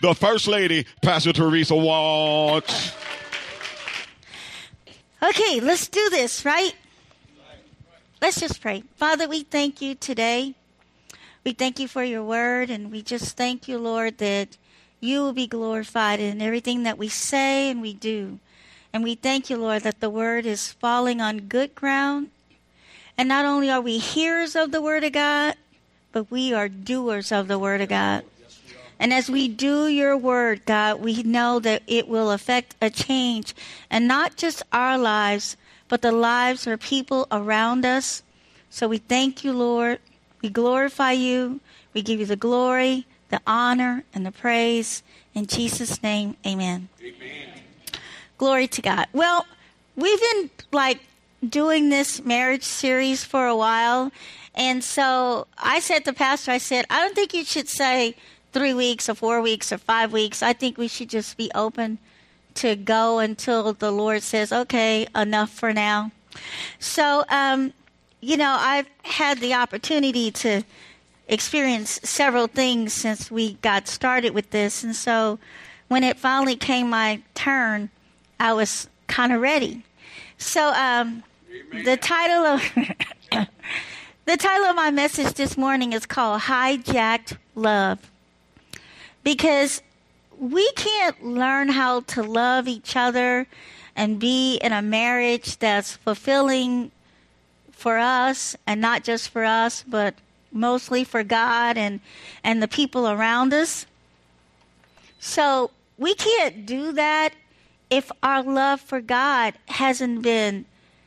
the First Lady, Pastor Teresa Watts. Okay, let's do this, right? Let's just pray. Father, we thank you today. We thank you for your word, and we just thank you, Lord, that you will be glorified in everything that we say and we do. And we thank you, Lord, that the word is falling on good ground. And not only are we hearers of the word of God, but we are doers of the word of God. And as we do your word, God, we know that it will affect a change, and not just our lives, but the lives of people around us. So we thank you, Lord. We glorify you. We give you the glory, the honor, and the praise. In Jesus' name, amen. Amen. Glory to God. Well, we've been doing this marriage series for a while. And so I said to Pastor, I don't think you should say 3 weeks or 4 weeks or 5 weeks. I think we should just be open to go until the Lord says, okay, enough for now. So, I've had the opportunity to experience several things since we got started with this. And so when it finally came my turn, I was kind of ready. So the title of my message this morning is called Hijacked Love. Because we can't learn how to love each other and be in a marriage that's fulfilling for us, and not just for us, but mostly for God and the people around us. So we can't do that if our love for God hasn't been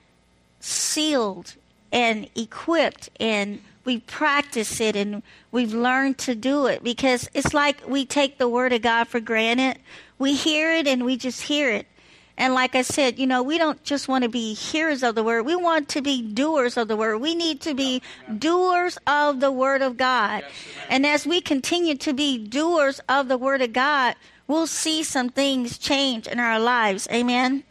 sealed and equipped, and we practice it and we've learned to do it. Because it's like we take the word of God for granted. We hear it and we just hear it. And like I said, we don't just want to be hearers of the word. We want to be doers of the word. We need to be doers of the word of God. And as we continue to be doers of the word of God, we'll see some things change in our lives. Amen.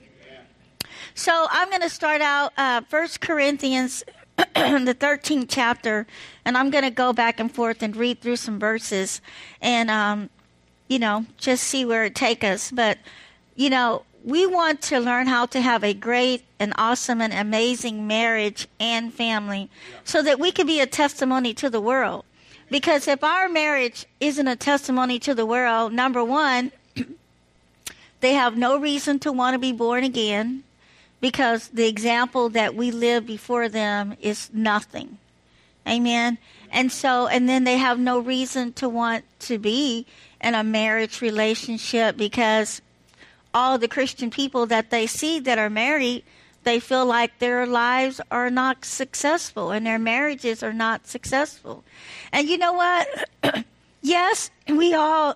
So I'm going to start out 1 Corinthians, the 13th chapter, and I'm going to go back and forth and read through some verses and, just see where it takes us. But, we want to learn how to have a great and awesome and amazing marriage and family so that we can be a testimony to the world. Because if our marriage isn't a testimony to the world, number one, they have no reason to want to be born again, because the example that we live before them is nothing. Amen. And then they have no reason to want to be in a marriage relationship, because all the Christian people that they see that are married, they feel like their lives are not successful and their marriages are not successful. And you know what? Yes, we all,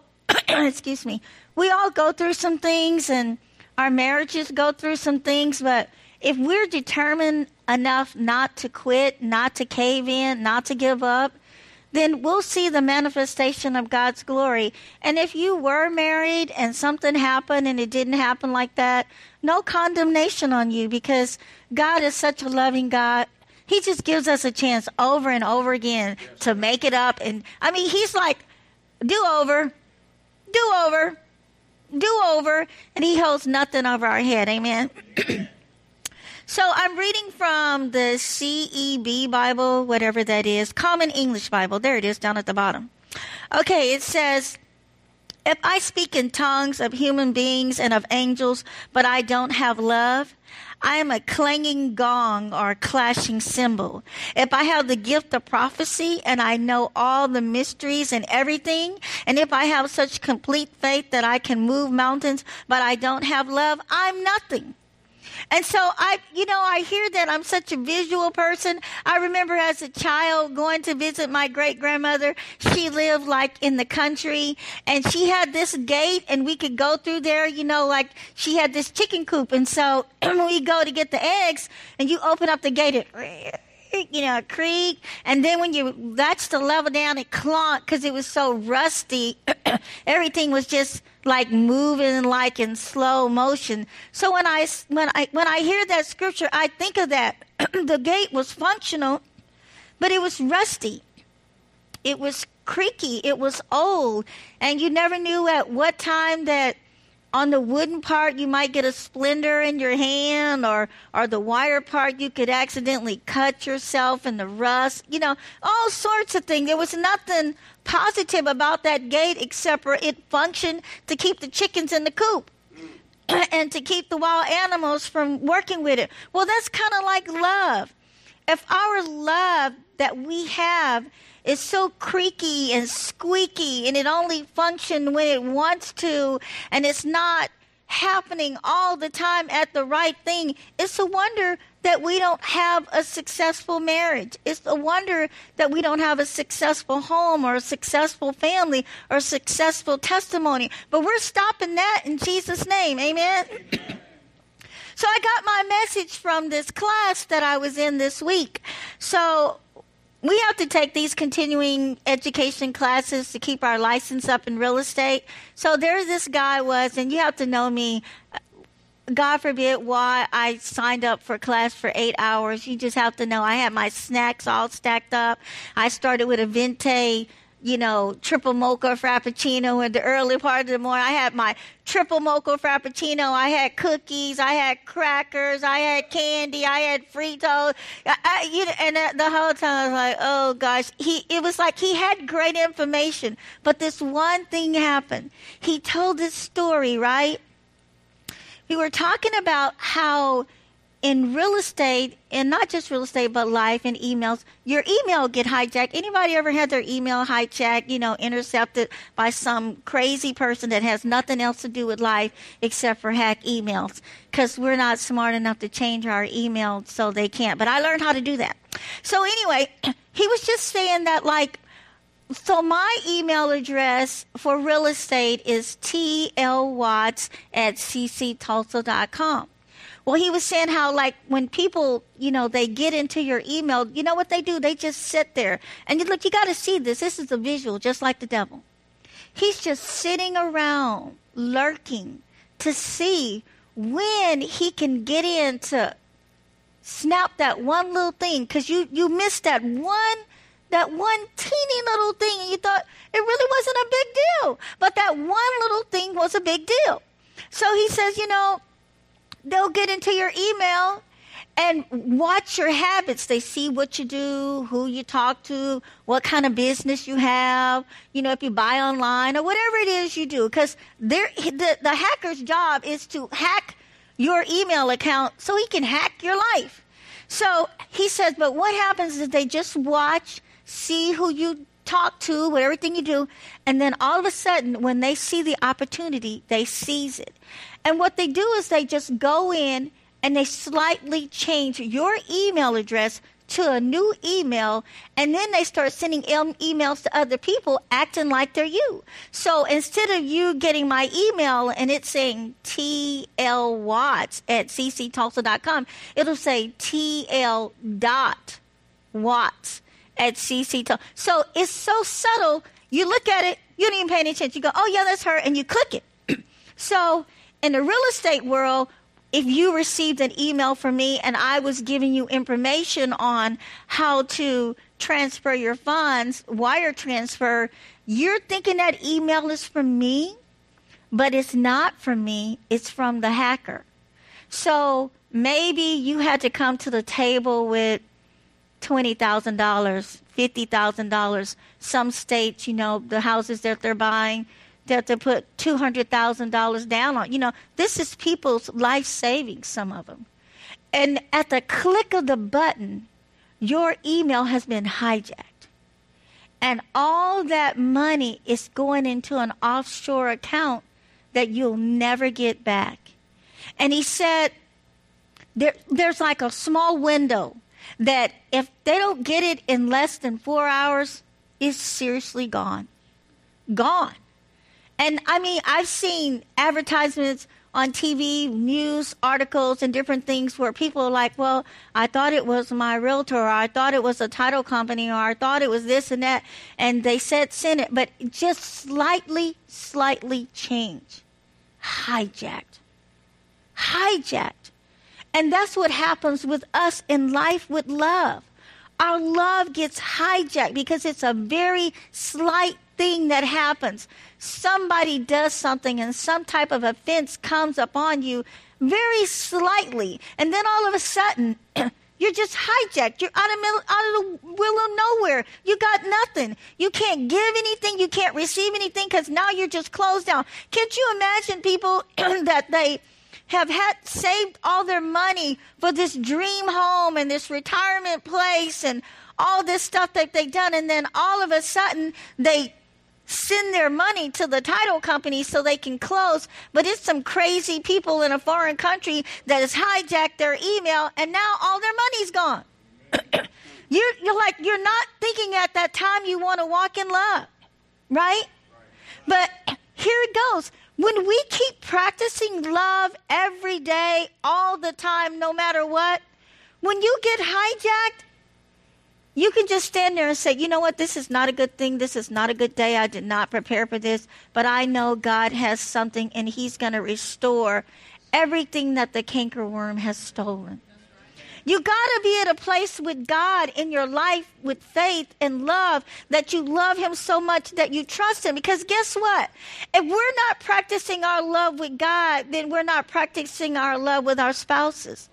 we all go through some things, and our marriages go through some things, but if we're determined enough not to quit, not to cave in, not to give up, then we'll see the manifestation of God's glory. And if you were married and something happened and it didn't happen like that, no condemnation on you, because God is such a loving God. He just gives us a chance over and over again to make it up. And he's like, do over, and he holds nothing over our head. Amen. So I'm reading from the CEB Bible, whatever that is, Common English Bible. There it is down at the bottom. Okay, it says, if I speak in tongues of human beings and of angels, but I don't have love, I am a clanging gong or a clashing cymbal. If I have the gift of prophecy and I know all the mysteries and everything, and if I have such complete faith that I can move mountains, but I don't have love, I'm nothing. And so I hear that. I'm such a visual person. I remember as a child going to visit my great-grandmother. She lived in the country, and she had this gate, and we could go through there, she had this chicken coop. And so we go to get the eggs, and you open up the gate, a creak. And then when that's the level down, it clonked because it was so rusty. Everything was just moving in slow motion. So when I hear that scripture, I think of that. The gate was functional, but it was rusty. It was creaky. It was old. And you never knew at what time that on the wooden part you might get a splinter in your hand, or the wire part you could accidentally cut yourself in the rust. You know, all sorts of things. There was nothing positive about that gate except for it functioned to keep the chickens in the coop and to keep the wild animals from working with it. Well, that's kind of like love. If our love that we have is so creaky and squeaky and it only functions when it wants to and it's not happening all the time at the right thing, it's a wonder that we don't have a successful marriage. It's a wonder that we don't have a successful home or a successful family or a successful testimony. But we're stopping that in Jesus' name. Amen. So I got my message from this class that I was in this week. So we have to take these continuing education classes to keep our license up in real estate. So there this guy was, and you have to know me. God forbid why I signed up for class for 8 hours. You just have to know I had my snacks all stacked up. I started with a Venti, triple mocha frappuccino in the early part of the morning. I had my triple mocha frappuccino. I had cookies. I had crackers. I had candy. I had Fritos. The whole time I was like, oh gosh. It was like he had great information, but this one thing happened. He told this story, right? We were talking about how in real estate, and not just real estate, but life and emails, your email get hijacked. Anybody ever had their email hijacked, intercepted by some crazy person that has nothing else to do with life except for hack emails? Because we're not smart enough to change our email, so they can't. But I learned how to do that. So anyway, he was just saying that, so my email address for real estate is tlwatts@cctulsa.com. Well, he was saying how, when people, they get into your email, you know what they do? They just sit there. And you got to see this. This is a visual, just like the devil. He's just sitting around, lurking to see when he can get in to snap that one little thing. Because you missed that one teeny little thing, and you thought it really wasn't a big deal. But that one little thing was a big deal. So he says, they'll get into your email and watch your habits. They see what you do, who you talk to, what kind of business you have, if you buy online or whatever it is you do. Because the hacker's job is to hack your email account so he can hack your life. So he says, but what happens is they just watch, see who you talk to, with everything you do, and then all of a sudden, when they see the opportunity, they seize it. And what they do is they just go in and they slightly change your email address to a new email, and then they start sending emails to other people acting like they're you. So instead of you getting my email and it's saying tlwatts@cctulsa.com, it'll say tl.watts@cctulsa. So it's so subtle. You look at it, you don't even pay any attention. You go, oh yeah, that's her, and you click it. So in the real estate world, if you received an email from me and I was giving you information on how to transfer your funds, wire transfer, you're thinking that email is from me, but it's not from me. It's from the hacker. So maybe you had to come to the table with $20,000, $50,000. Some states, the houses that they're buying, that they put $200,000 down on. This is people's life savings, some of them. And at the click of the button, your email has been hijacked. And all that money is going into an offshore account that you'll never get back. And he said there's like a small window that if they don't get it in less than 4 hours, it's seriously gone. Gone. And I've seen advertisements on TV, news articles, and different things where people are like, well, I thought it was my realtor, or I thought it was a title company, or I thought it was this and that. And they said send it, but just slightly changed. Hijacked. And that's what happens with us in life with love. our love gets hijacked because it's a very slight thing that happens. Somebody does something and some type of offense comes upon you very slightly. And then all of a sudden, you're just hijacked. You're out of the middle of nowhere. You got nothing. You can't give anything. You can't receive anything because now you're just closed down. Can't you imagine people that they have had saved all their money for this dream home and this retirement place and all this stuff that they've done, and then all of a sudden they send their money to the title company so they can close, but it's some crazy people in a foreign country that has hijacked their email, and now all their money's gone. You're not thinking at that time you want to walk in love, right? But here it goes. When we keep practicing love every day, all the time, no matter what, when you get hijacked, you can just stand there and say, you know what, this is not a good thing. This is not a good day. I did not prepare for this. But I know God has something, and he's going to restore everything that the cankerworm has stolen. You got to be at a place with God in your life with faith and love, that you love him so much that you trust him. Because guess what? If we're not practicing our love with God, then we're not practicing our love with our spouses.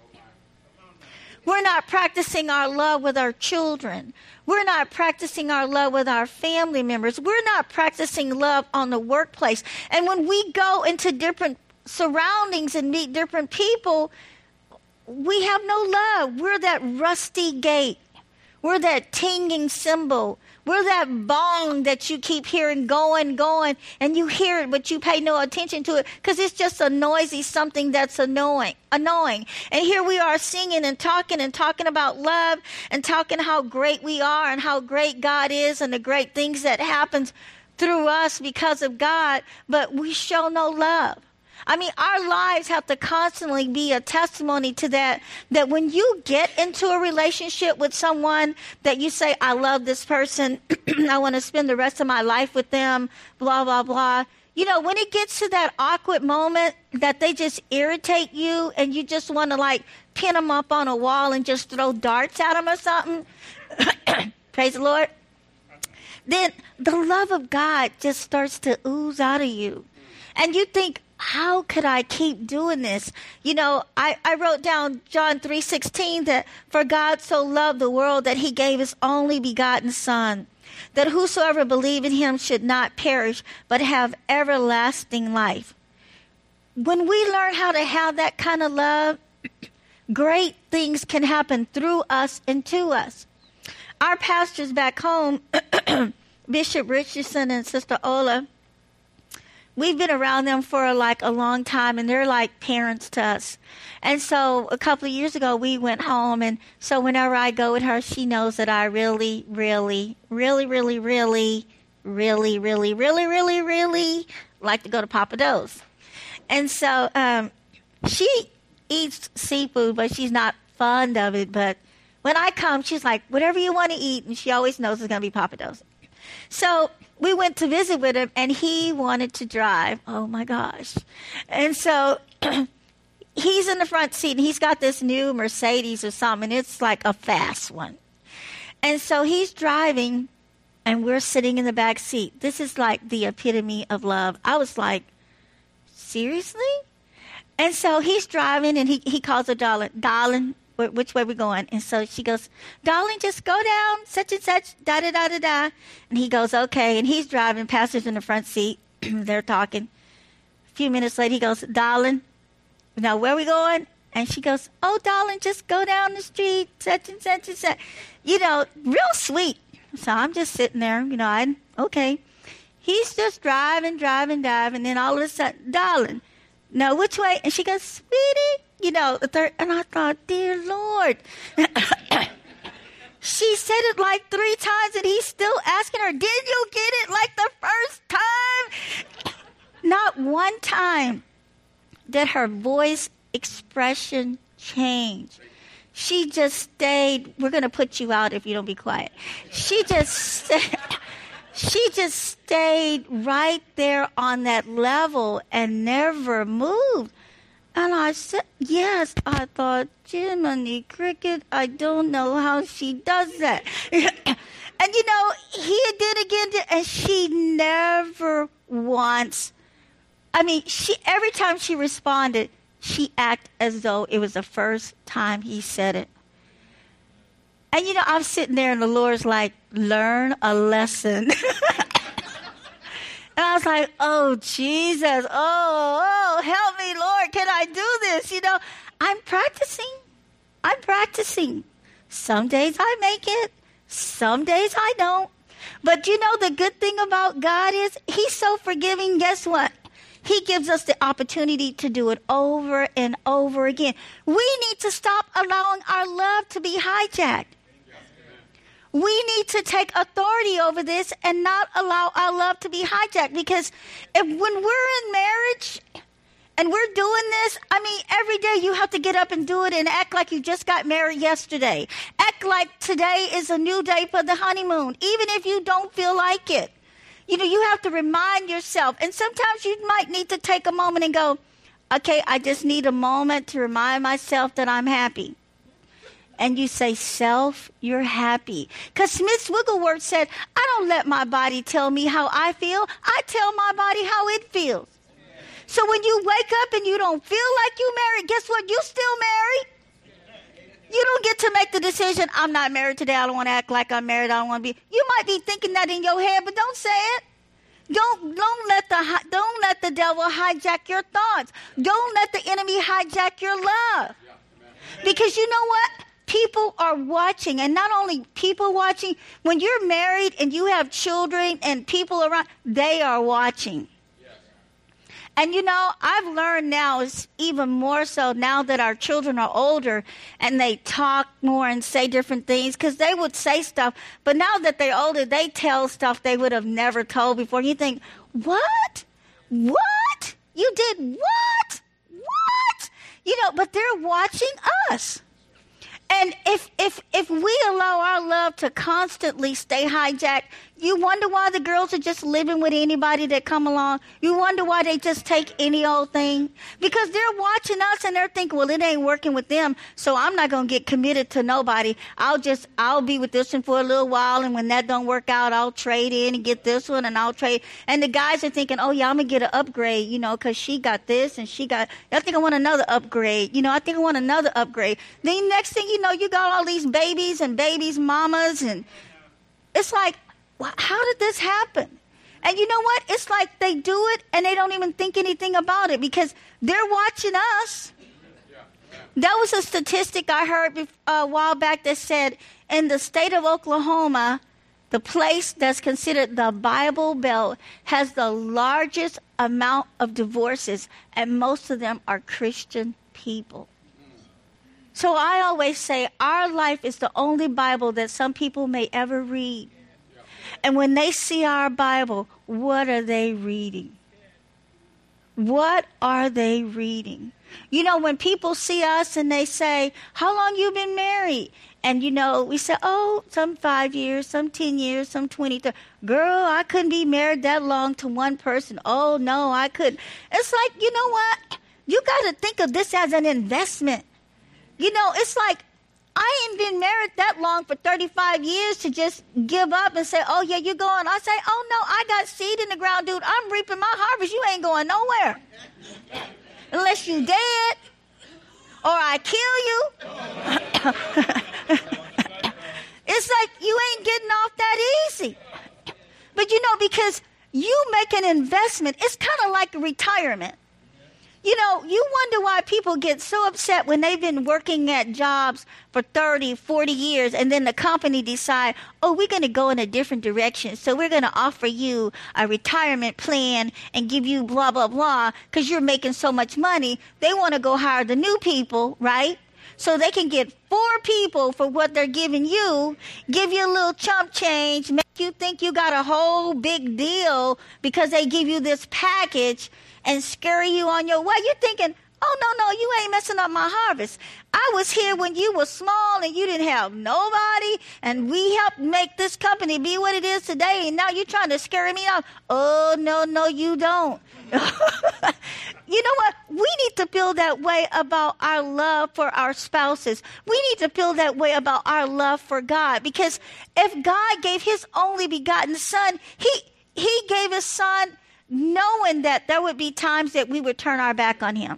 We're not practicing our love with our children. We're not practicing our love with our family members. We're not practicing love on the workplace. And when we go into different surroundings and meet different people, we have no love. We're that rusty gate. We're that tinging cymbal. We're that bong that you keep hearing going, and you hear it, but you pay no attention to it because it's just a noisy something that's annoying. And here we are singing and talking about love and talking how great we are and how great God is and the great things that happens through us because of God, but we show no love. I mean, our lives have to constantly be a testimony to that when you get into a relationship with someone that you say, I love this person, I want to spend the rest of my life with them, blah, blah, blah. You know, when it gets to that awkward moment that they just irritate you and you just want to like pin them up on a wall and just throw darts at them or something, praise the Lord, then the love of God just starts to ooze out of you. And you think, how could I keep doing this? You know, I wrote down John 3:16 that for God so loved the world that he gave his only begotten son, that whosoever believe in him should not perish, but have everlasting life. When we learn how to have that kind of love, great things can happen through us and to us. Our pastors back home, Bishop Richardson and Sister Ola, we've been around them for like a long time, and they're like parents to us. And so a couple of years ago, we went home, and so whenever I go with her, she knows that I really like to go to Papa Do's. And so she eats seafood, but she's not fond of it. But when I come, she's like, whatever you want to eat, and she always knows it's going to be Papa Do's. So we went to visit with him, and he wanted to drive. Oh, my gosh. And so he's in the front seat, and he's got this new Mercedes or something. It's like a fast one. And so he's driving, and we're sitting in the back seat. This is like the epitome of love. I was like, seriously? And so he's driving, and he calls her darling, which way we going? And so she goes, darling, just go down, such and such, da-da-da-da-da. And he goes, okay. And he's driving, pastor's in the front seat. They're talking. A few minutes later, he goes, darling, now where are we going? And she goes, oh, darling, just go down the street, such and such and such. You know, real sweet. So I'm just sitting there, you know, okay. He's just driving. And then all of a sudden, darling, now which way? And she goes, sweetie. You know, and I thought, dear Lord. She said it like 3 times, and he's still asking her, did you get it like the first time? Not one time did her voice expression change. She just stayed. We're going to put you out if you don't be quiet. She just stayed right there on that level and never moved. And I said, yes. I thought, Jiminy Cricket, I don't know how she does that. And, he did again, and she never once, every time she responded, she acted as though it was the first time he said it. And, I'm sitting there, and the Lord's like, learn a lesson. And I was like, oh, Jesus, oh, help me, Lord, can I do this? I'm practicing. Some days I make it. Some days I don't. But the good thing about God is he's so forgiving. Guess what? He gives us the opportunity to do it over and over again. We need to stop allowing our love to be hijacked. We need to take authority over this and not allow our love to be hijacked. Because when we're in marriage and we're doing this, every day you have to get up and do it and act like you just got married yesterday. Act like today is a new day for the honeymoon, even if you don't feel like it. You have to remind yourself. And sometimes you might need to take a moment and go, okay, I just need a moment to remind myself that I'm happy. And you say, self, you're happy. Because Smith Wigglesworth said, I don't let my body tell me how I feel. I tell my body how it feels. So when you wake up and you don't feel like you married, guess what? You still married. You don't get to make the decision, I'm not married today. I don't want to act like I'm married. I don't want to be. You might be thinking that in your head, but don't say it. Don't let the devil hijack your thoughts. Don't let the enemy hijack your love. Because you know what? People are watching, and not only people watching, when you're married and you have children and people around, they are watching. And I've learned now, it's even more so now that our children are older and they talk more and say different things, because they would say stuff, but now that they're older, they tell stuff they would have never told before. You think, what? What? You did what? What? But they're watching us. And if we allow our love to constantly stay hijacked, you wonder why the girls are just living with anybody that come along. You wonder why they just take any old thing. Because they're watching us and they're thinking, well, it ain't working with them, so I'm not going to get committed to nobody. I'll be with this one for a little while, and when that don't work out, I'll trade in and get this one, and I'll trade. And the guys are thinking, oh, yeah, I'm going to get an upgrade, because she got this and I think I want another upgrade. I think I want another upgrade. Then next thing you know, you got all these babies and babies' mamas, and it's like, well, how did this happen? And you know what? It's like they do it and they don't even think anything about it because they're watching us. That was a statistic I heard a while back that said in the state of Oklahoma, the place that's considered the Bible Belt has the largest amount of divorces, and most of them are Christian people. So I always say our life is the only Bible that some people may ever read. And when they see our Bible, what are they reading? What are they reading? When people see us and they say, how long you been married? And, we say, oh, some 5 years, some 10 years, some 20. Girl, I couldn't be married that long to one person. Oh, no, I couldn't. It's like, you know what? You got to think of this as an investment. It's like, I ain't been married that long for 35 years to just give up and say, oh, yeah, you're going. I say, oh, no, I got seed in the ground, dude. I'm reaping my harvest. You ain't going nowhere. Unless you dead or I kill you. It's like you ain't getting off that easy. But, because you make an investment, it's kind of like retirement. You wonder why people get so upset when they've been working at jobs for 30, 40 years, and then the company decide, oh, we're going to go in a different direction. So we're going to offer you a retirement plan and give you blah, blah, blah, because you're making so much money. They want to go hire the new people, right? So they can get 4 people for what they're giving you, give you a little chump change, make you think you got a whole big deal because they give you this package and scurry you on your way. You're thinking, oh, no, you ain't messing up my harvest. I was here when you were small and you didn't have nobody, and we helped make this company be what it is today, and now you're trying to scurry me off. Oh, no, you don't. You know what? We need to feel that way about our love for our spouses. We need to feel that way about our love for God. Because if God gave his only begotten son, he gave his son knowing that there would be times that we would turn our back on him.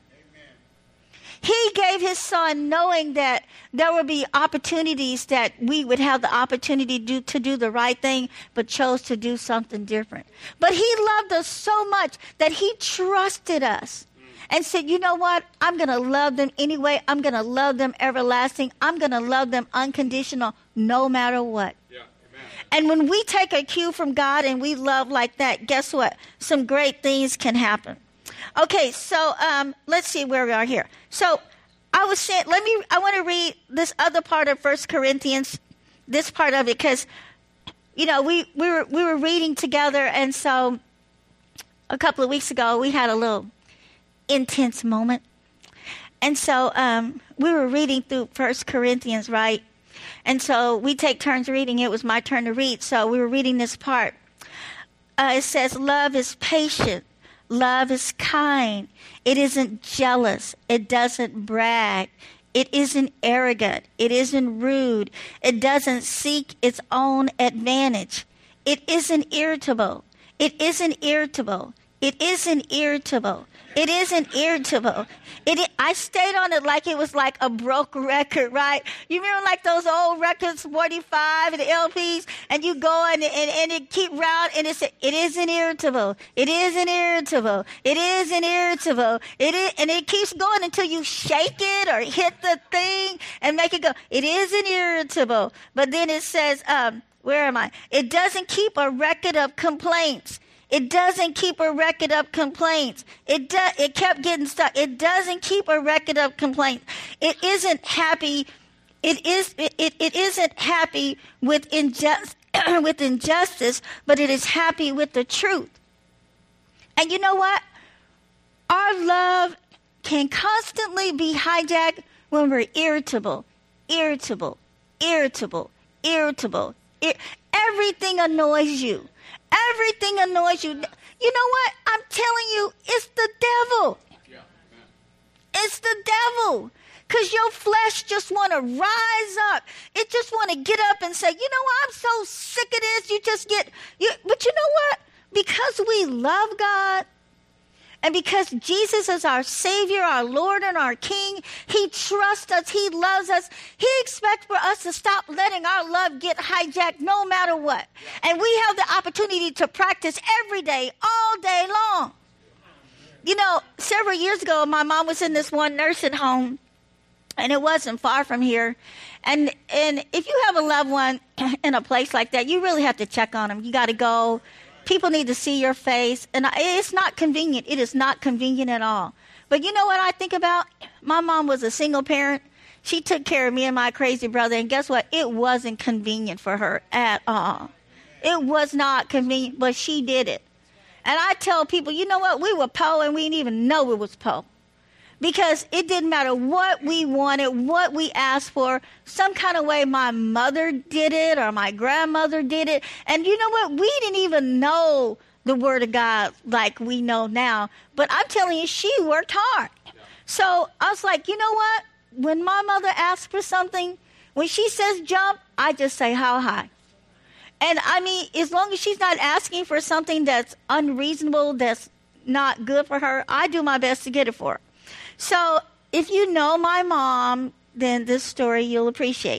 He gave his son knowing that there would be opportunities that we would have the opportunity to do the right thing, but chose to do something different. But he loved us so much that he trusted us and said, you know what? I'm going to love them anyway. I'm going to love them everlasting. I'm going to love them unconditional no matter what. Yeah, and when we take a cue from God and we love like that, guess what? Some great things can happen. Okay, so let's see where we are here. So I was saying, I want to read this other part of 1 Corinthians, this part of it, because, we were reading together, and so a couple of weeks ago we had a little intense moment. And so we were reading through 1 Corinthians, right? And so we take turns reading. It was my turn to read, so we were reading this part. It says, love is patient. Love is kind. It isn't jealous. It doesn't brag. It isn't arrogant. It isn't rude. It doesn't seek its own advantage. It isn't irritable. It isn't irritable. It isn't irritable. It isn't irritable. I stayed on it like it was like a broke record, right? You remember like those old records, 45 and the LPs, and you go and it keep round and it isn't irritable. It isn't irritable. It isn't irritable. And it keeps going until you shake it or hit the thing and make it go. It isn't irritable. But then it says, where am I? It doesn't keep a record of complaints. It doesn't keep a record of complaints. It kept getting stuck. It doesn't keep a record of complaints. It isn't happy. It isn't happy with injustice, but it is happy with the truth. And you know what? Our love can constantly be hijacked when we're irritable. Everything annoys you. Everything annoys you. You know what? I'm telling you, it's the devil. It's the devil. Because your flesh just want to rise up. It just want to get up and say, you know what? I'm so sick of this. But you know what? Because we love God, and because Jesus is our Savior, our Lord, and our King, He trusts us. He loves us. He expects for us to stop letting our love get hijacked no matter what. And we have the opportunity to practice every day, all day long. Several years ago, my mom was in this one nursing home, and it wasn't far from here. And if you have a loved one in a place like that, you really have to check on them. You got to go. People need to see your face. And it's not convenient. It is not convenient at all. But you know what I think about? My mom was a single parent. She took care of me and my crazy brother. And guess what? It wasn't convenient for her at all. It was not convenient, but she did it. And I tell people, you know what? We were poor and we didn't even know it was poor. Because it didn't matter what we wanted, what we asked for. Some kind of way my mother did it or my grandmother did it. And you know what? We didn't even know the Word of God like we know now. But I'm telling you, she worked hard. So I was like, you know what? When my mother asks for something, when she says jump, I just say how high. And I mean, as long as she's not asking for something that's unreasonable, that's not good for her, I do my best to get it for her. So if you know my mom, then this story you'll appreciate.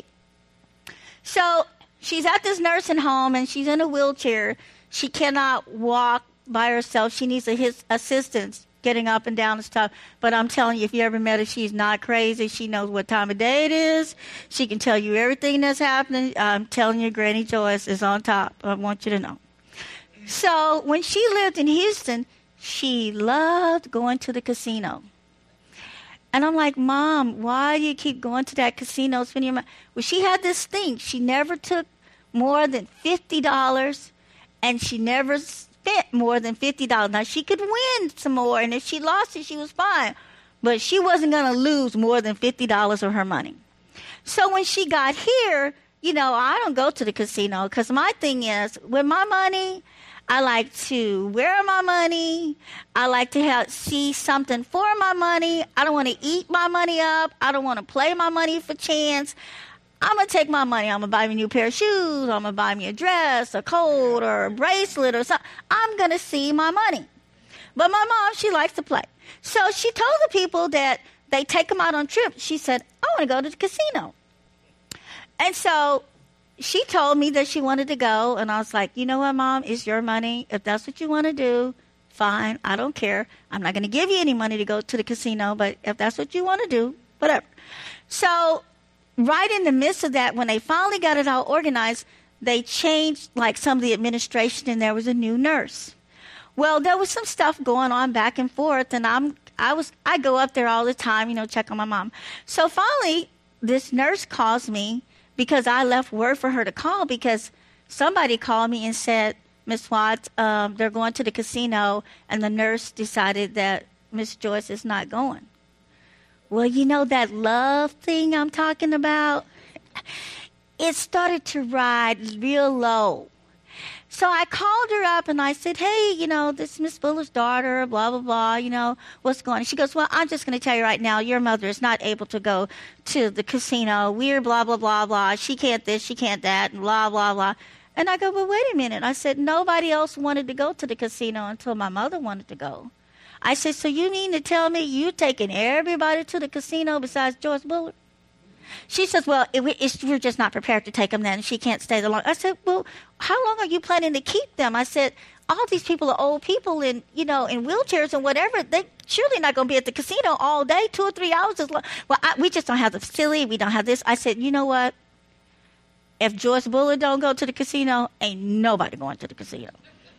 So she's at this nursing home and she's in a wheelchair. She cannot walk by herself. She needs assistance getting up and down and stuff. But I'm telling you, if you ever met her, she's not crazy. She knows what time of day it is. She can tell you everything that's happening. I'm telling you, Granny Joyce is on top. I want you to know. So when she lived in Houston, she loved going to the casino. And I'm like, Mom, why do you keep going to that casino? Spending your money? Well, she had this thing. She never took more than $50, and she never spent more than $50. Now, she could win some more, and if she lost it, she was fine. But she wasn't going to lose more than $50 of her money. So when she got here, I don't go to the casino because my thing is, with my money, I like to wear my money. I like to see something for my money. I don't want to eat my money up. I don't want to play my money for chance. I'm going to take my money. I'm going to buy me a new pair of shoes. I'm going to buy me a dress, a coat, or a bracelet or something. I'm going to see my money. But my mom, she likes to play. So she told the people that they take them out on trips. She said, I want to go to the casino. And so she told me that she wanted to go, and I was like, you know what, Mom? It's your money. If that's what you want to do, fine. I don't care. I'm not going to give you any money to go to the casino, but if that's what you want to do, whatever. So right in the midst of that, when they finally got it all organized, they changed like some of the administration, and there was a new nurse. Well, there was some stuff going on back and forth, and I go up there all the time, check on my mom. So finally, this nurse calls me, because I left word for her to call, because somebody called me and said, Miss Watts, they're going to the casino, and the nurse decided that Miss Joyce is not going. Well, that love thing I'm talking about, it started to ride real low. So I called her up and I said, hey, this is Miss Fuller's daughter, blah, blah, blah, what's going on? She goes, well, I'm just going to tell you right now, your mother is not able to go to the casino. We're blah, blah, blah, blah. She can't this, she can't that, and blah, blah, blah. And I go, well, wait a minute. I said, nobody else wanted to go to the casino until my mother wanted to go. I said, so you mean to tell me you taking everybody to the casino besides Joyce Bullard? She says, well, we're just not prepared to take them then. She can't stay that long. I said, well, how long are you planning to keep them? I said, all these people are old people in wheelchairs and whatever. They surely not going to be at the casino all day, 2 or 3 hours. Is long. Well, we just don't have the facility. We don't have this. I said, you know what? If Joyce Bullard don't go to the casino, ain't nobody going to the casino.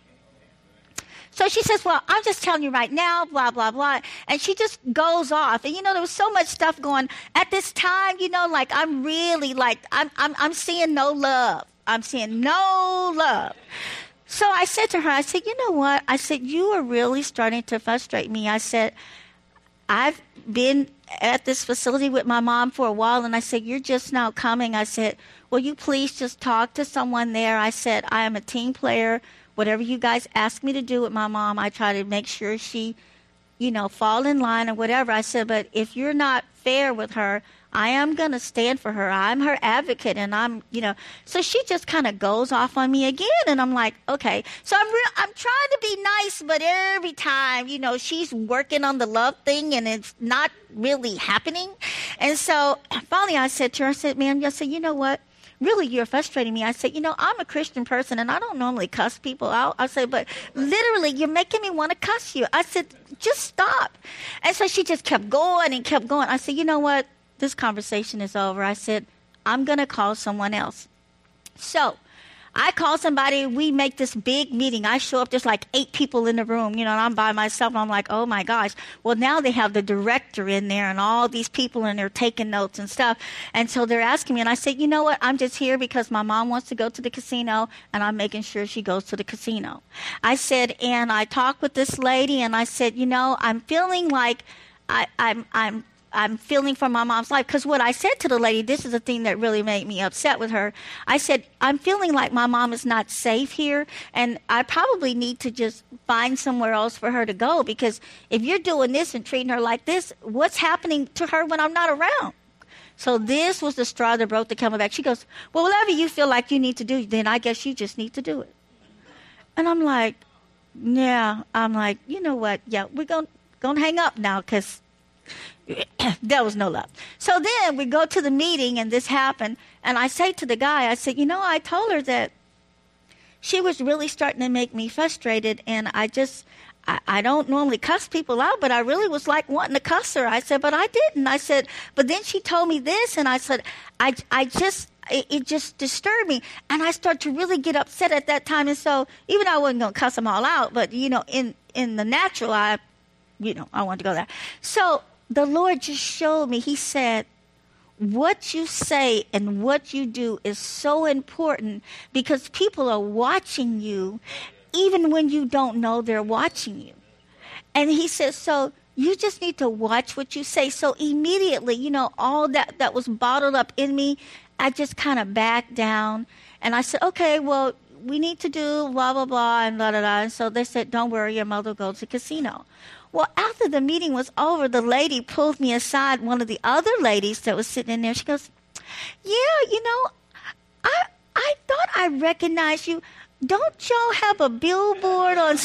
So she says, well, I'm just telling you right now, blah, blah, blah. And she just goes off. And, there was so much stuff going at this time, I'm really I'm seeing no love. I'm seeing no love. So I said to her, I said, you know what? I said, you are really starting to frustrate me. I said, I've been at this facility with my mom for a while. And I said, you're just now coming. I said, will you please just talk to someone there? I said, I am a team player. Whatever you guys ask me to do with my mom, I try to make sure she, fall in line or whatever. I said, but if you're not fair with her, I am going to stand for her. I'm her advocate, and I'm. So she just kind of goes off on me again, and I'm like, okay. So I'm trying to be nice, but every time, she's working on the love thing, and it's not really happening. And so finally I said to her, I said, ma'am, you know what? Really, you're frustrating me. I said, I'm a Christian person, and I don't normally cuss people out. I said, but literally, you're making me want to cuss you. I said, just stop. And so she just kept going and kept going. I said, you know what? This conversation is over. I said, I'm going to call someone else. So I call somebody. We make this big meeting. I show up. There's like 8 people in the room, and I'm by myself. And I'm like, oh, my gosh. Well, now they have the director in there and all these people, and they're taking notes and stuff. And so they're asking me. And I said, you know what? I'm just here because my mom wants to go to the casino, and I'm making sure she goes to the casino. I said, and I talked with this lady, and I said, I'm feeling like I'm feeling for my mom's life. Because what I said to the lady, this is the thing that really made me upset with her. I said, I'm feeling like my mom is not safe here, and I probably need to just find somewhere else for her to go, because if you're doing this and treating her like this, what's happening to her when I'm not around? So this was the straw that broke the camel back. She goes, well, whatever you feel like you need to do, then I guess you just need to do it. And I'm like, yeah. I'm like, you know what? Yeah, we're going to hang up now, because there was no love. So then we go to the meeting, and this happened. And I say to the guy, I said, I told her that she was really starting to make me frustrated. And I don't normally cuss people out, but I really was like wanting to cuss her. I said, but I didn't. I said, but then she told me this. And I said, it just disturbed me. And I started to really get upset at that time. And so even though I wasn't going to cuss them all out, but, in the natural, I wanted to go there. So the Lord just showed me, he said, what you say and what you do is so important, because people are watching you even when you don't know they're watching you. And he says, so you just need to watch what you say. So immediately, all that was bottled up in me, I just kind of backed down. And I said, okay, well, we need to do blah, blah, blah, and blah, blah, blah. And so they said, don't worry, your mother will go to the casino. Well, after the meeting was over, the lady pulled me aside, one of the other ladies that was sitting in there. She goes, yeah, I thought I recognized you. Don't y'all have a billboard on...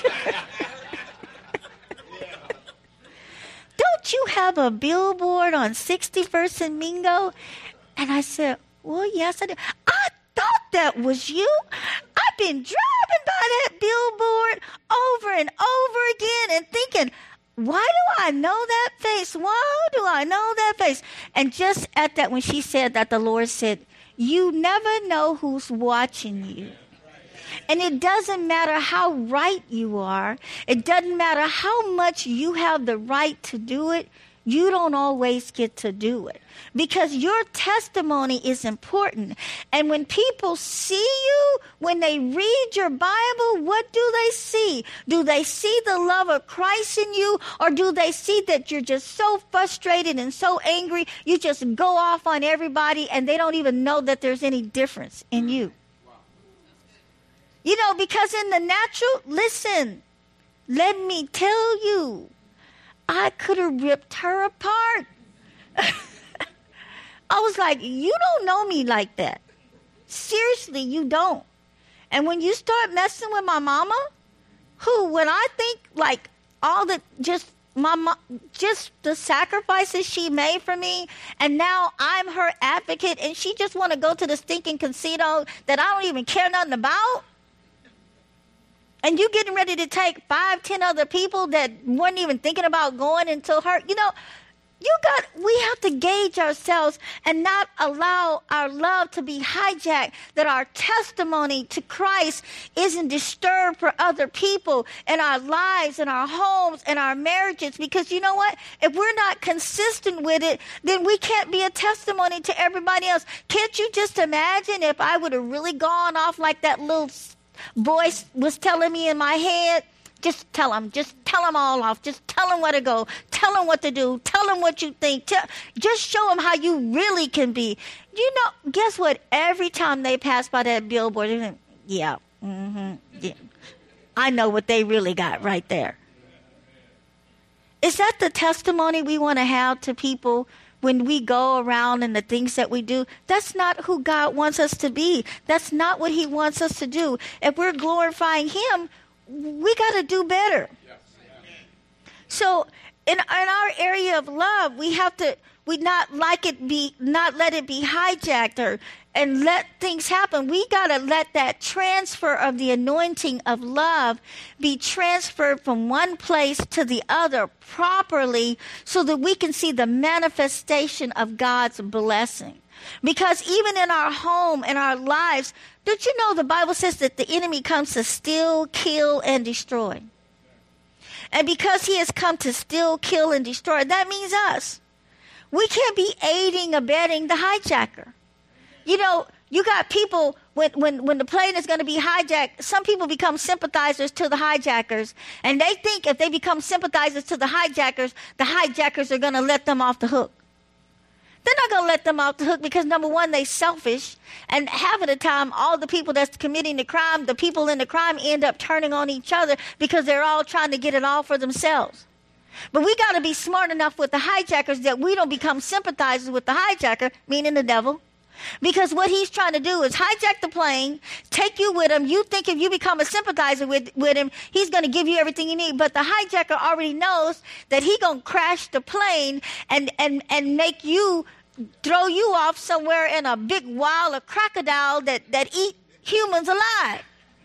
Don't you have a billboard on 61st and Mingo? And I said, well, yes, I do. I thought that was you. I've been driving by that billboard over and over again and thinking, why do I know that face? Why do I know that face? And just at that, when she said that, the Lord said, you never know who's watching you. And it doesn't matter how right you are. It doesn't matter how much you have the right to do it. You don't always get to do it because your testimony is important. And when people see you, when they read your Bible, what do they see? Do they see the love of Christ in you, or do they see that you're just so frustrated and so angry, you just go off on everybody and they don't even know that there's any difference in you? You know, because in the natural, listen, let me tell you, I could have ripped her apart. I was like, you don't know me like that. Seriously, you don't. And when you start messing with my mama, who, when I think like all the, just the sacrifices she made for me, and now I'm her advocate, and she just want to go to the stinking casino that I don't even care nothing about. And you getting ready to take 5-10 other people that weren't even thinking about going until her, you know, we have to gauge ourselves and not allow our love to be hijacked, that our testimony to Christ isn't disturbed for other people in our lives, in our homes, in our marriages. Because you know what? If we're not consistent with it, then we can't be a testimony to everybody else. Can't you just imagine if I would have really gone off like that little voice was telling me in my head? Just tell them all off. Just tell them where to go. Tell them what to do. Tell them what you think. Just show them how you really can be. You know, guess what? Every time they pass by that billboard, they think, yeah, I know what they really got right there. Is that the testimony we want to have to people when we go around and the things that we do? That's not who God wants us to be. That's not what he wants us to do. If we're glorifying him, we got to do better. So in our area of love, we not let it be hijacked and let things happen. We got to let that transfer of the anointing of love be transferred from one place to the other properly so that we can see the manifestation of God's blessing. Because even in our home, in our lives, don't you know the Bible says that the enemy comes to steal, kill, and destroy? And because he has come to steal, kill, and destroy, that means us. We can't be aiding, abetting the hijacker. You know, you got people, when the plane is going to be hijacked, some people become sympathizers to the hijackers. And they think if they become sympathizers to the hijackers are going to let them off the hook. They're not going to let them off the hook because, number one, they're selfish. And half of the time, all the people that's committing the crime, the people in the crime end up turning on each other because they're all trying to get it all for themselves. But we got to be smart enough with the hijackers that we don't become sympathizers with the hijacker, meaning the devil. Because what he's trying to do is hijack the plane, take you with him. You think if you become a sympathizer with him, he's going to give you everything you need. But the hijacker already knows that he's going to crash the plane and make you, throw you off somewhere in a big wall of crocodile that eat humans alive.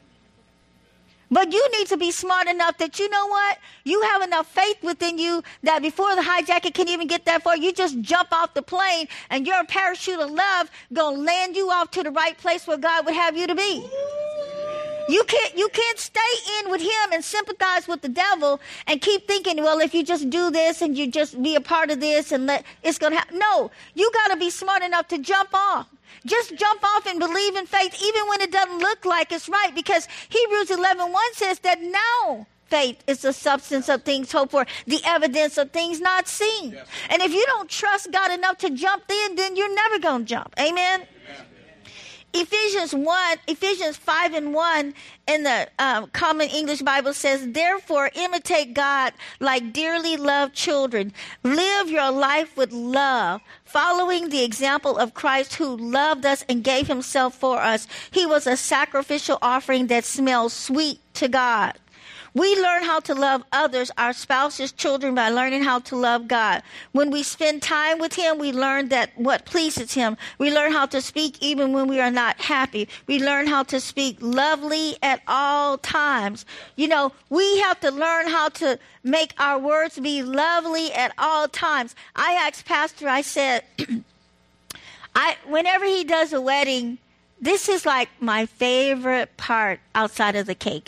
But you need to be smart enough that you know what? You have enough faith within you that before the hijacker can even get that far, you just jump off the plane and your parachute of love going to land you off to the right place where God would have you to be. You can't stay in with him and sympathize with the devil and keep thinking, well, if you just do this and you just be a part of this and it's going to happen. No, you got to be smart enough to jump off. Just jump off and believe in faith even when it doesn't look like it's right, because Hebrews 11:1 says that now faith is the substance of things hoped for, the evidence of things not seen. Yes. And if you don't trust God enough to jump in, then you're never going to jump. Amen? Ephesians 5:1 in the Common English Bible says, therefore imitate God like dearly loved children. Live your life with love, following the example of Christ who loved us and gave himself for us. He was a sacrificial offering that smells sweet to God. We learn how to love others, our spouses, children, by learning how to love God. When we spend time with him, we learn that what pleases him. We learn how to speak even when we are not happy. We learn how to speak lovely at all times. You know, we have to learn how to make our words be lovely at all times. I asked Pastor, I said, whenever he does a wedding, this is like my favorite part outside of the cake.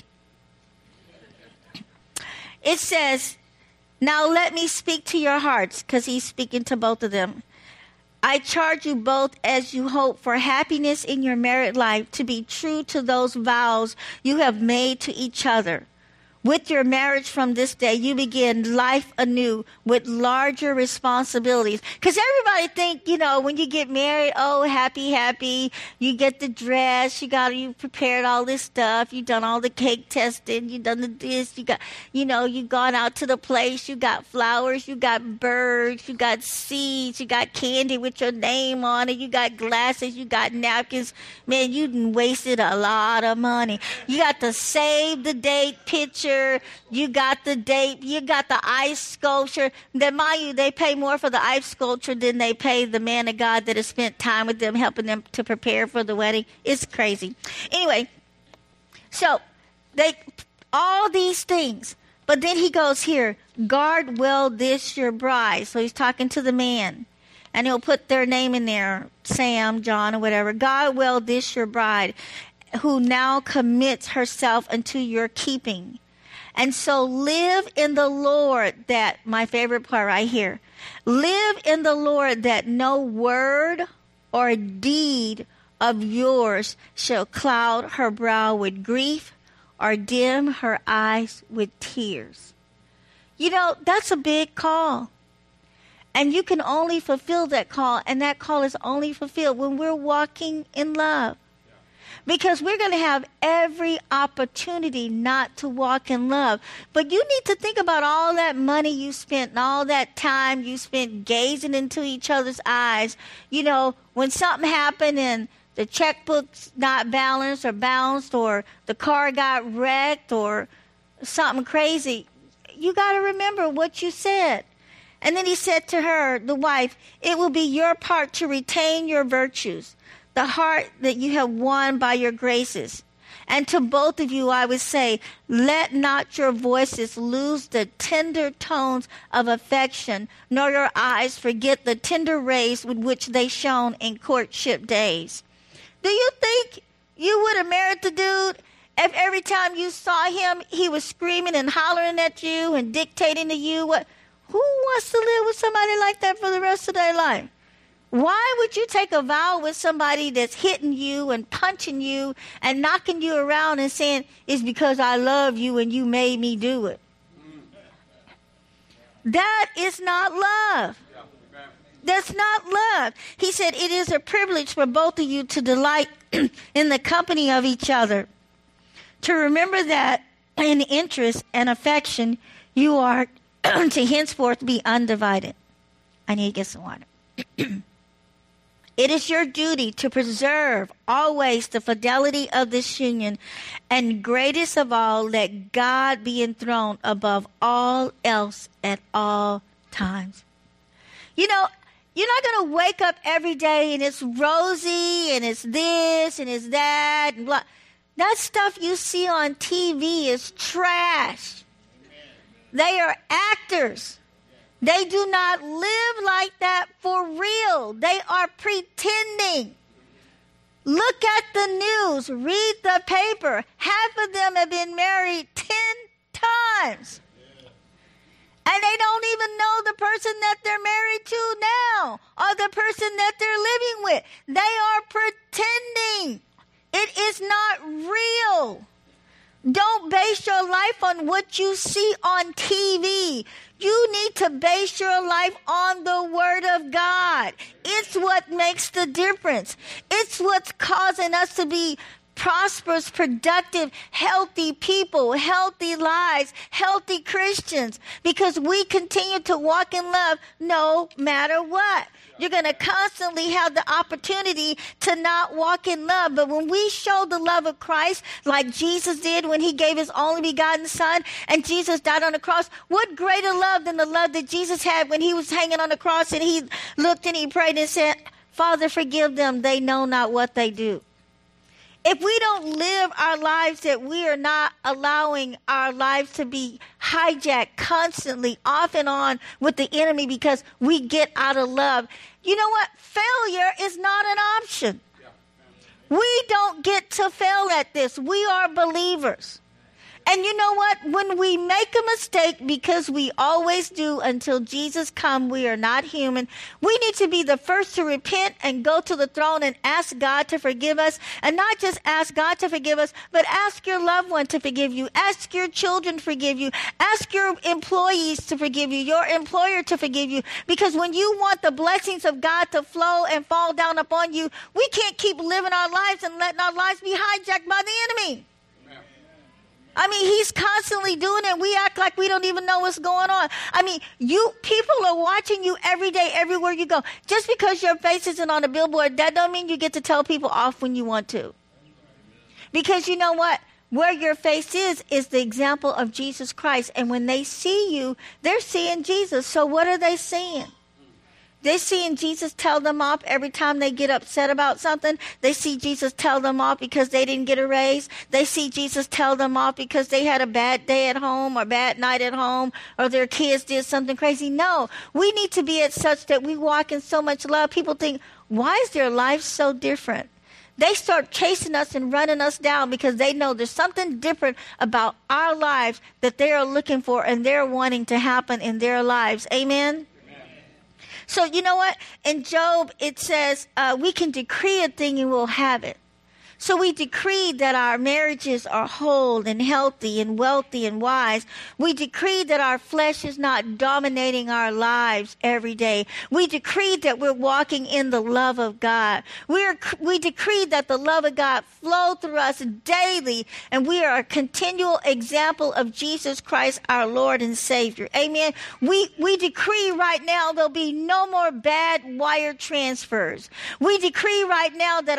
It says, now let me speak to your hearts, because he's speaking to both of them. I charge you both as you hope for happiness in your married life to be true to those vows you have made to each other. With your marriage from this day, you begin life anew with larger responsibilities. Because everybody think, you know, when you get married, oh, happy, happy. You get the dress. You prepared all this stuff. You done all the cake testing. You done this. You've gone out to the place. You got flowers. You got birds. You got seeds. You got candy with your name on it. You got glasses. You got napkins. Man, you done wasted a lot of money. You got the save the date picture. You got the date, you got the ice sculpture. Then, mind you, they pay more for the ice sculpture than they pay the man of God that has spent time with them, helping them to prepare for the wedding. It's crazy. Anyway, so all these things. But then he goes here, guard well this your bride. So he's talking to the man. And he'll put their name in there, Sam, John, or whatever. Guard well this your bride, who now commits herself unto your keeping. And so live in the Lord, that, my favorite part right here, live in the Lord that no word or deed of yours shall cloud her brow with grief or dim her eyes with tears. You know, that's a big call. And you can only fulfill that call, and that call is only fulfilled when we're walking in love. Because we're going to have every opportunity not to walk in love. But you need to think about all that money you spent and all that time you spent gazing into each other's eyes. You know, when something happened and the checkbook's not balanced or bounced, or the car got wrecked, or something crazy, you got to remember what you said. And then he said to her, the wife, it will be your part to retain your virtues, the heart that you have won by your graces. And to both of you, I would say, let not your voices lose the tender tones of affection, nor your eyes forget the tender rays with which they shone in courtship days. Do you think you would have married the dude if every time you saw him, he was screaming and hollering at you and dictating to you? Who wants to live with somebody like that for the rest of their life? Why would you take a vow with somebody that's hitting you and punching you and knocking you around and saying, it's because I love you and you made me do it? That is not love. That's not love. He said, it is a privilege for both of you to delight in the company of each other. To remember that in interest and affection, you are to henceforth be undivided. I need to get some water. It is your duty to preserve always the fidelity of this union, and greatest of all, let God be enthroned above all else at all times. You know, you're not going to wake up every day and it's rosy and it's this and it's that and blah. That stuff you see on TV is trash. They are actors. They do not live like that for real. They are pretending. Look at the news. Read the paper. Half of them have been married 10 times. And they don't even know the person that they're married to now or the person that they're living with. They are pretending. It is not real. Don't base your life on what you see on TV. You need to base your life on the Word of God. It's what makes the difference. It's what's causing us to be prosperous, productive, healthy people, healthy lives, healthy Christians, because we continue to walk in love no matter what. You're going to constantly have the opportunity to not walk in love. But when we show the love of Christ, like Jesus did when he gave his only begotten son and Jesus died on the cross, what greater love than the love that Jesus had when he was hanging on the cross and he looked and he prayed and said, Father, forgive them. They know not what they do. If we don't live our lives, that we are not allowing our lives to be hijacked constantly off and on with the enemy because we get out of love. You know what? Failure is not an option. We don't get to fail at this. We are believers. And you know what? When we make a mistake, because we always do until Jesus comes, we are not human. We need to be the first to repent and go to the throne and ask God to forgive us. And not just ask God to forgive us, but ask your loved one to forgive you. Ask your children to forgive you. Ask your employees to forgive you, your employer to forgive you. Because when you want the blessings of God to flow and fall down upon you, we can't keep living our lives and letting our lives be hijacked by the enemy. I mean, he's constantly doing it. We act like we don't even know what's going on. I mean, people are watching you every day, everywhere you go. Just because your face isn't on a billboard, that don't mean you get to tell people off when you want to. Because you know what? Where your face is the example of Jesus Christ. And when they see you, they're seeing Jesus. So what are they seeing? They're seeing Jesus tell them off every time they get upset about something. They see Jesus tell them off because they didn't get a raise. They see Jesus tell them off because they had a bad day at home or bad night at home or their kids did something crazy. No, we need to be at such that we walk in so much love. People think, why is their life so different? They start chasing us and running us down because they know there's something different about our lives that they are looking for and they're wanting to happen in their lives. Amen? So you know what? In Job, it says we can decree a thing and we'll have it. So we decree that our marriages are whole and healthy and wealthy and wise. We decree that our flesh is not dominating our lives every day. We decree that we're walking in the love of God. We decree that the love of God flow through us daily, and we are a continual example of Jesus Christ, our Lord and Savior. Amen. We decree right now there'll be no more bad wire transfers. We decree right now that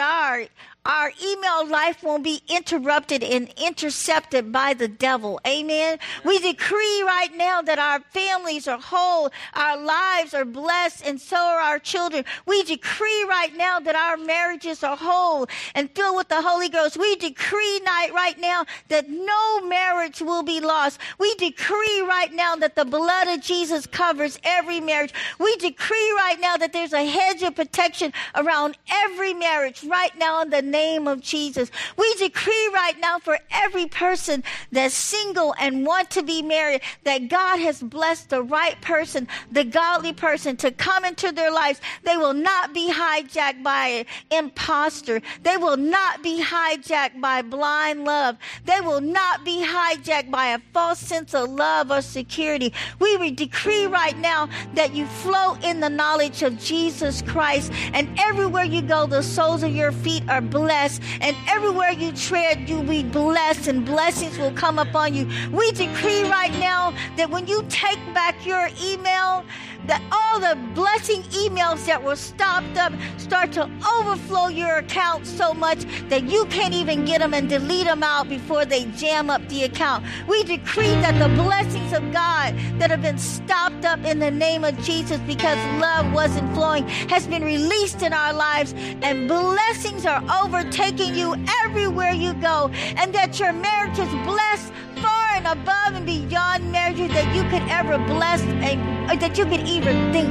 our email life won't be interrupted and intercepted by the devil. Amen. We decree right now that our families are whole, our lives are blessed, and so are our children. We decree right now that our marriages are whole and filled with the Holy Ghost. We decree right now that no marriage will be lost. We decree right now that the blood of Jesus covers every marriage. We decree right now that there's a hedge of protection around every marriage right now in the name of Jesus. We decree right now for every person that's single and want to be married that God has blessed the right person, the godly person to come into their lives. They will not be hijacked by an imposter. They will not be hijacked by blind love. They will not be hijacked by a false sense of love or security. We decree right now that you flow in the knowledge of Jesus Christ, and everywhere you go, the soles of your feet are blessed, and everywhere you tread, you'll be blessed, and blessings will come upon you. We decree right now that when you take back your email, that all the blessing emails that were stopped up start to overflow your account so much that you can't even get them and delete them out before they jam up the account. We decree that the blessings of God that have been stopped up in the name of Jesus because love wasn't flowing has been released in our lives, and blessings are overtaking you everywhere you go, and that your marriage is blessed far and above and beyond marriages that you could ever bless and that you could even think.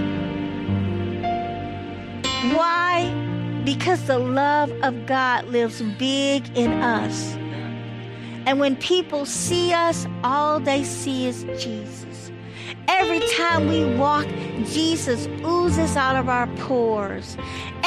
Why? Because the love of God lives big in us. And when people see us, all they see is Jesus. Every time we walk, Jesus oozes out of our pores.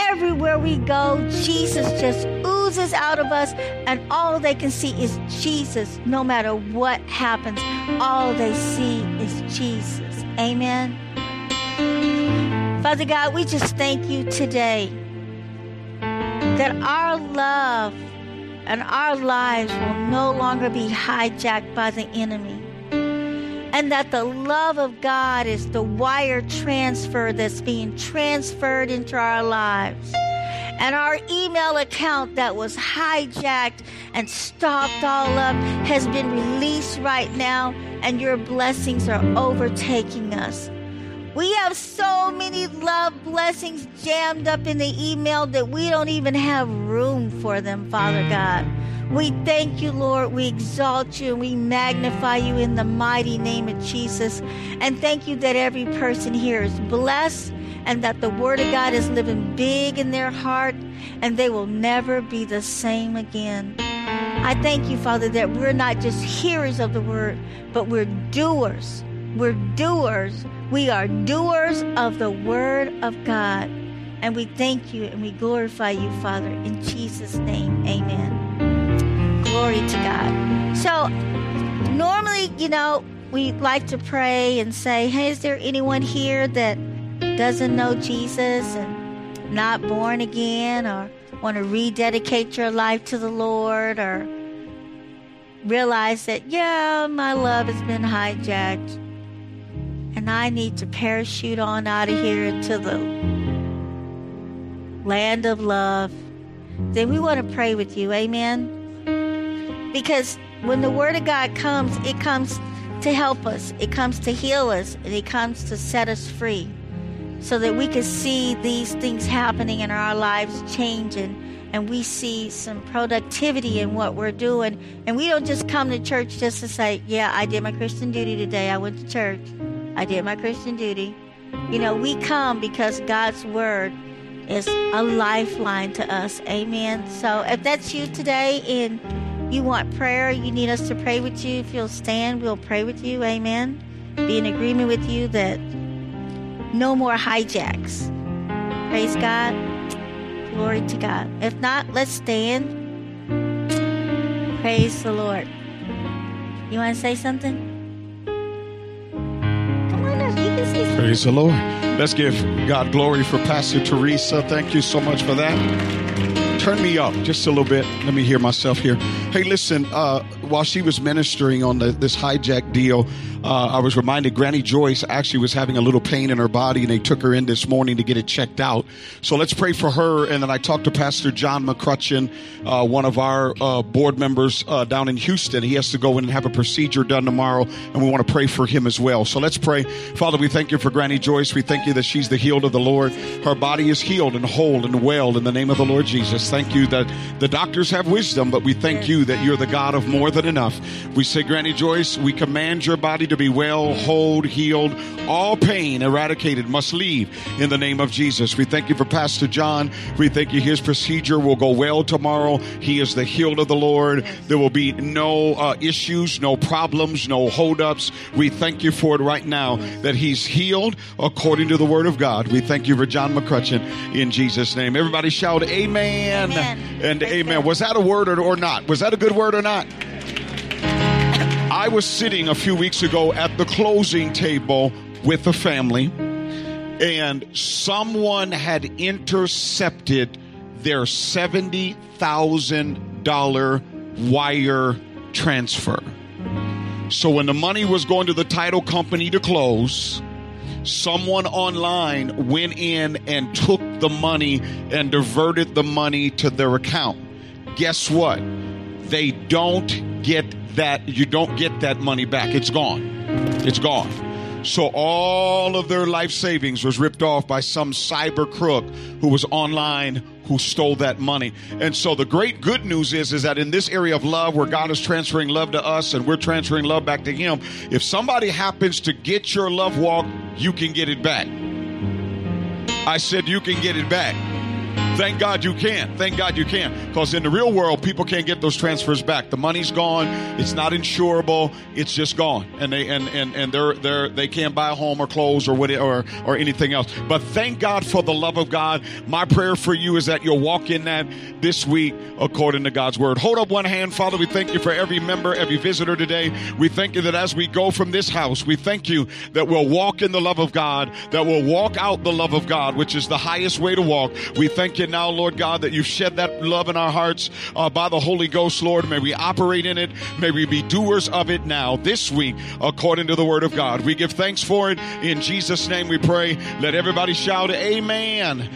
everywhere we go, Jesus just oozes out of us, and all they can see is Jesus. No matter what happens, all they see is Jesus. Amen. Father God, we just thank you today that our love and our lives will no longer be hijacked by the enemy. And that the love of God is the wire transfer that's being transferred into our lives. And our email account that was hijacked and stopped all up has been released right now, and your blessings are overtaking us. We have so many love blessings jammed up in the email that we don't even have room for them, Father God. We thank you, Lord. We exalt you and we magnify you in the mighty name of Jesus. And thank you that every person here is blessed and that the Word of God is living big in their heart and they will never be the same again. I thank you, Father, that we're not just hearers of the Word, but we're doers. We're doers. We are doers of the Word of God. And we thank you and we glorify you, Father, in Jesus' name. Amen. Glory to God. So normally, we like to pray and say, hey, is there anyone here that doesn't know Jesus and not born again, or want to rededicate your life to the Lord, or realize that, my love has been hijacked and I need to parachute on out of here into the land of love? Then we want to pray with you. Amen. Because when the Word of God comes, it comes to help us. It comes to heal us. And it comes to set us free so that we can see these things happening in our lives changing. And we see some productivity in what we're doing. And we don't just come to church just to say, I did my Christian duty today. I went to church. I did my Christian duty. We come because God's Word is a lifeline to us. Amen. So if that's you today and you want prayer, you need us to pray with you, if you'll stand, we'll pray with you. Amen. Be in agreement with you that no more hijacks. Praise God. Glory to God. If not, let's stand. Praise the Lord. You want to say something? Come on up. You can say something. Praise the Lord. Let's give God glory for Pastor Teresa. Thank you so much for that. Turn me up just a little bit. Let me hear myself here. Hey, listen, while she was ministering on this hijack deal, I was reminded Granny Joyce actually was having a little pain in her body, and they took her in this morning to get it checked out. So let's pray for her. And then I talked to Pastor John McCrutcheon, one of our board members down in Houston. He has to go in and have a procedure done tomorrow, and we want to pray for him as well. So let's pray. Father, we thank you for Granny Joyce. We thank you that she's the healed of the Lord. Her body is healed and whole and well in the name of the Lord Jesus. Thank you that the doctors have wisdom, but we thank you that you're the God of more than enough. We say, Granny Joyce, we command your body to be well, whole, healed. All pain eradicated must leave in the name of Jesus. We thank you for Pastor John. We thank you his procedure will go well tomorrow. He is the healed of the Lord. There will be no issues, no problems, no holdups. We thank you for it right now that he's healed according to the word of God. We thank you for John McCrutcheon in Jesus' name. Everybody shout amen, and amen. Was that a word or not? Was that a good word or not? I was sitting a few weeks ago at the closing table with a family, and someone had intercepted their $70,000 wire transfer. So when the money was going to the title company to close, someone online went in and took the money and diverted the money to their account. Guess what? They don't get that. You don't get that money back. It's gone. It's gone. So all of their life savings was ripped off by some cyber crook who was online, who stole that money. And so the great good news is that in this area of love, where God is transferring love to us and we're transferring love back to him, if somebody happens to get your love walk, you can get it back. I said you can get it back. Thank God you can. Thank God you can. Because in the real world, people can't get those transfers back. The money's gone. It's not insurable. It's just gone. And they can't buy a home or clothes or whatever or anything else. But thank God for the love of God. My prayer for you is that you'll walk in that this week according to God's word. Hold up one hand. Father, we thank you for every member, every visitor today. We thank you that as we go from this house, we thank you that we'll walk in the love of God, that we'll walk out the love of God, which is the highest way to walk. We thank you now, Lord God, that you've shed that love in our hearts by the Holy Ghost, Lord. May we operate in it. May we be doers of it now, this week, according to the word of God. We give thanks for it. In Jesus' name we pray. Let everybody shout amen.